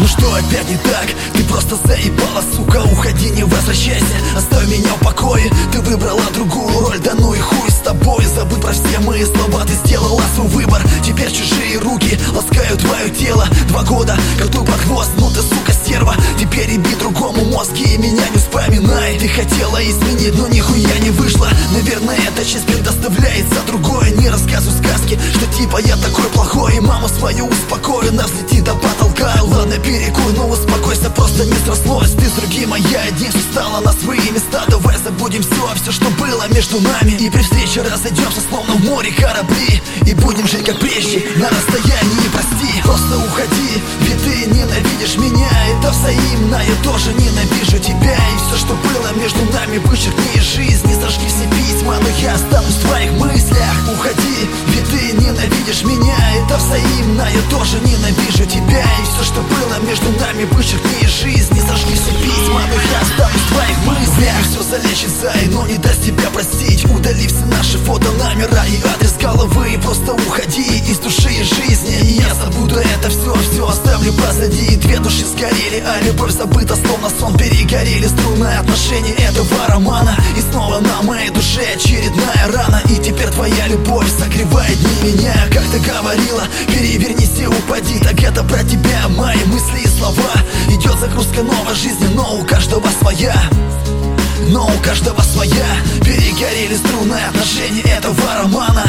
Ну что опять не так? Ты просто заебала, сука, уходи, не возвращайся. Оставь меня в покое, ты выбрала другую роль. Да ну и хуй с тобой, забудь про все мои слова. Ты сделала свой выбор, теперь чужие руки ласкают твое тело. 2 года, коту под хвост, ну ты, сука, стерва. Теперь еби другому мозги и меня не вспоминай. Ты хотела изменить, но нихуя не вышло. Наверное, эта честь предоставляет за другое. Не рассказывай сказки, что типа я такой плохой. И маму свою успокою, нас летит до потолка. Ладно, перекуй, но успокойся, просто не срослось. Ты с другим, а я один, все стало на свои места. Давай забудем все, что было между нами. И при встрече разойдемся, словно в море корабли. И будем жить как прежде, на расстоянии, прости. Просто уходи, ведь ты ненавидишь меня. Это взаимно, я тоже ненавижу тебя. И все, что было между нами, вычеркни из жизни. Сожги все письма, но я останусь в твоих мыслях. Уходи, ведь ты ненавидишь меня. Это взаимно, я тоже ненавижу тебя. И все, что было между нами, вычеркни из жизни. Сожги все письма, но я останусь в твоих мыслях. Все залечит, зай, но не даст тебя простить. Удали все наши фото, номера и адрес головы. Просто уходи из души и жизни. И я забуду это все оставлю позади. 2 души сгорели, а любовь забыта, словно сон перегорели. Струны отношений этого романа. И снова на моей душе очередная рана. И теперь твоя любовь согревает не меня. Как ты говорила, перевернись и упади. Так это про тебя, мои мысли и слова. Идет загрузка новой жизни, но у каждого своя. Но у каждого своя. Перегорели струны отношений этого романа.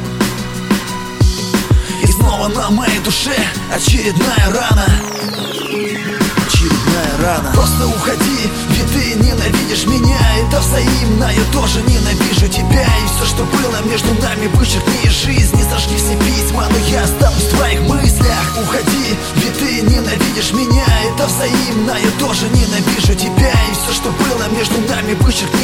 И снова на моей душе очередная рана. Очередная рана. Просто уходи, ведь ты ненавидишь меня. Это взаимно, я тоже ненавижу тебя. И все, что было между нами, вычеркни из жизни. Сожги все письма, но я останусь в твоих мыслях. Уходи, ведь ты ненавидишь меня. Это взаимно, я тоже ненавижу тебя. И все, что было между нами, вычеркни